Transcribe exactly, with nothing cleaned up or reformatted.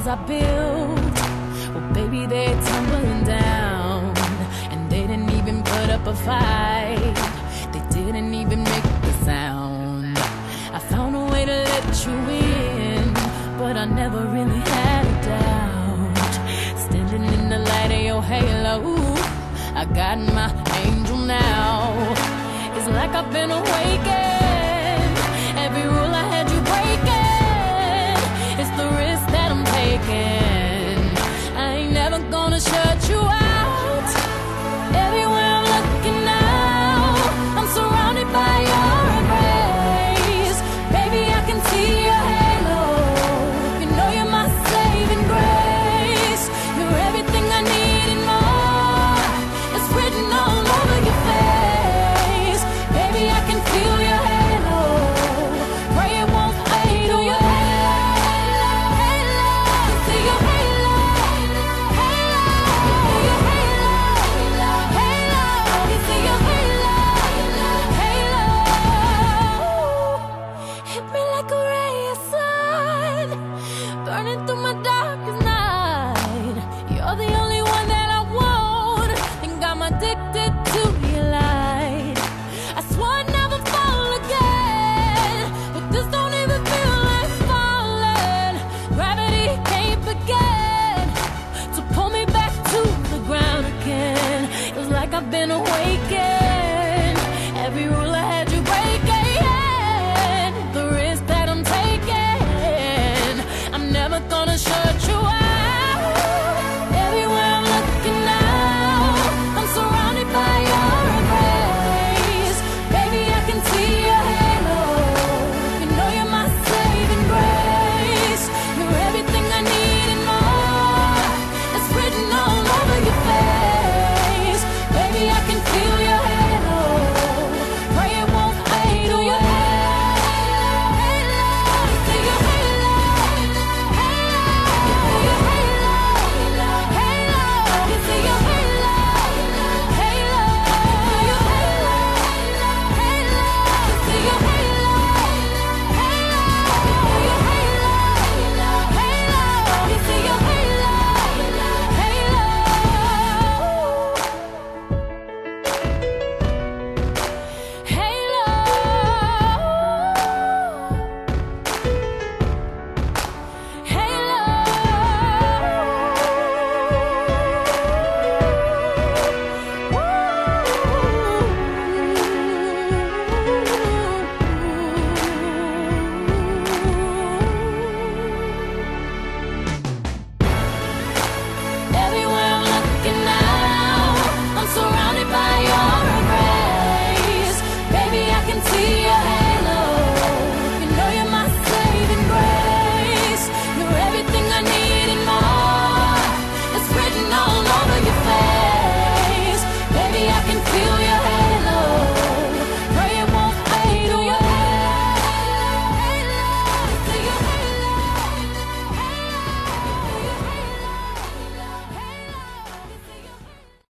I built, well, baby, they're tumbling down. And they didn't even put up a fight. They didn't even make the sound. I found a way to let you in, but I never really had a doubt. Standing in the light of your halo, I got my angel now. It's like I've been awakened. Every rule I had you breaking, it's the risk that I'm taking. I ain't never gonna show